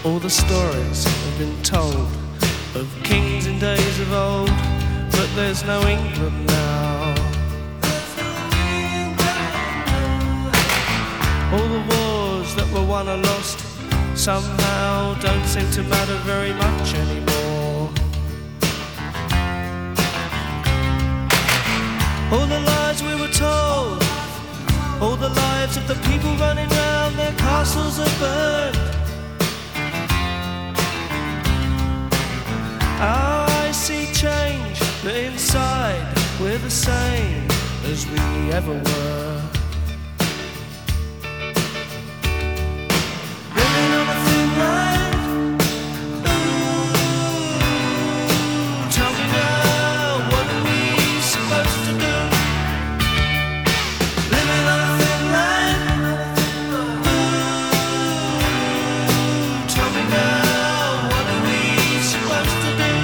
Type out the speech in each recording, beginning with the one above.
All the stories have been told of kings in days of old, but there's no England now. All the wars that were won or lost somehow don't seem to matter very much anymore. All the lies we were told, all the lives of the people running round, their castles are burned. Our eyes see change, but inside we're the same as we ever were. Living on a thin line. Ooh, tell me now, what are we supposed to do? Living on a thin line. Ooh, tell me now, what are we supposed to do?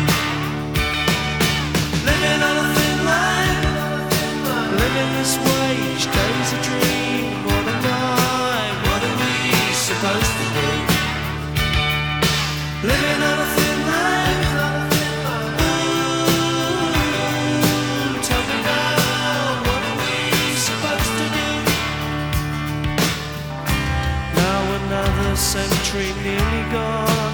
Living on a thin line, living this way, each day's a dream. What am I, what are we supposed to do? Living on a thin line. Ooh, tell me now, what are we supposed to do? Now another century nearly gone.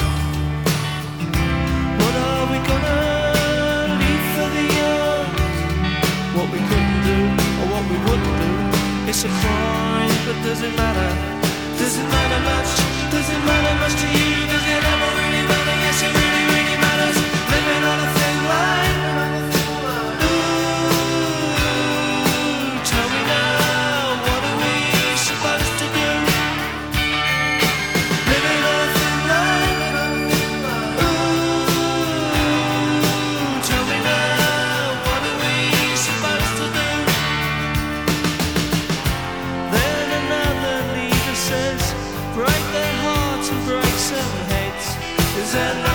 What are we gonna leave for the young? What we couldn't do or what we wouldn't do, it's a crime, but does it matter? Does it matter much? Does it matter much to you? Does it ever really matter? Yes, it really, really matters. Living on a thin line. Ooh, tell me now, what are we supposed to do? Living on a thin line. Ooh, tell me now, what are we supposed to do? Then another leader says, break their hearts and break some heads. Is there